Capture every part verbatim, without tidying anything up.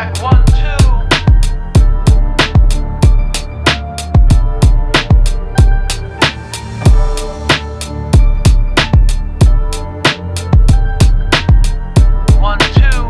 Check one, two. One, two.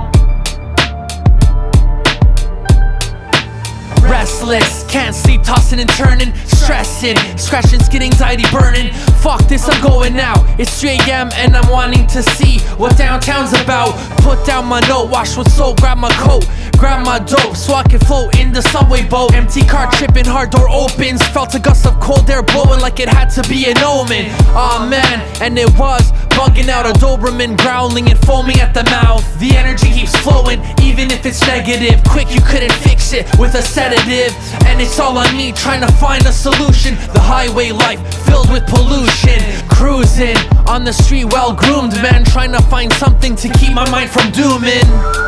Restless, can't sleep, tossing and turning, stressing, scratching, skin, anxiety burning. Fuck this, I'm going now. It's three A M and I'm wanting to see what downtown's about. Put down my note, wash with soap, grab my coat, grab my dope so I can float in the subway boat. Empty car tripping, hard door opens. Felt a gust of cold air blowing like it had to be an omen. Aw man, and it was bugging out. A Doberman growling and foaming at the mouth. The energy keeps flowing, even if it's negative. Quick, you couldn't fix it with a sedative, and it's all on me trying to find a solution. The highway life filled with pollution. Cruising on the street, well groomed man, trying to find something to keep my mind from dooming.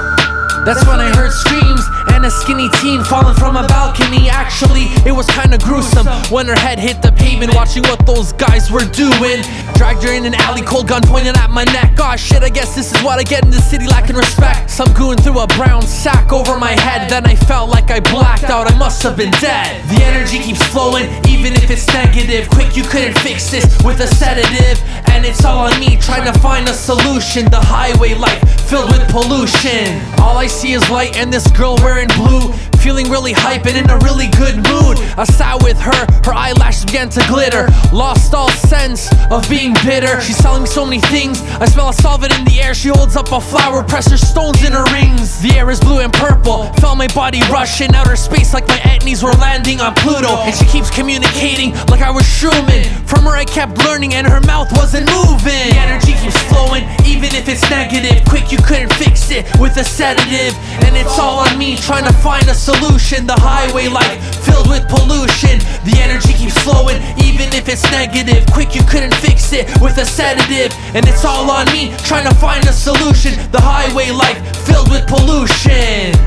That's when I heard screams and a skinny teen falling from a balcony. Actually, it was kinda gruesome when her head hit the pavement, watching what those guys were doing. Dragged her in an alley, cold gun pointing at my neck. Gosh shit, I guess this is what I get in the city, lacking respect. Some goon threw a brown sack over my head, then I felt like I blacked out, I must have been dead. The energy keeps flowing, even if it's negative. Quick, you couldn't fix this with a sedative, and it's all on me trying to find a solution. The highway life filled with pollution. All I see is light and this girl wearing blue, feeling really hype and in a really good mood. I sat with her, her eyelashes began to glitter, lost all sense of being bitter. She's telling me so many things, I smell a solvent in the air. She holds up a flower, presses stones in her rings. The air is blue and purple, felt my body rush in outer space like my etnies were landing on Pluto. And she keeps communicating like I was Schumann. From her I kept learning and her mouth wasn't moving. The energy keeps flowing, even if it's negative. Quick, you couldn't fix it with a sedative, and it's all on me trying to find a solution. The highway life filled with pollution. The energy keeps flowing, even if it's negative. Quick, you couldn't fix it with a sedative, and it's all on me trying to find a solution. The highway life filled with pollution.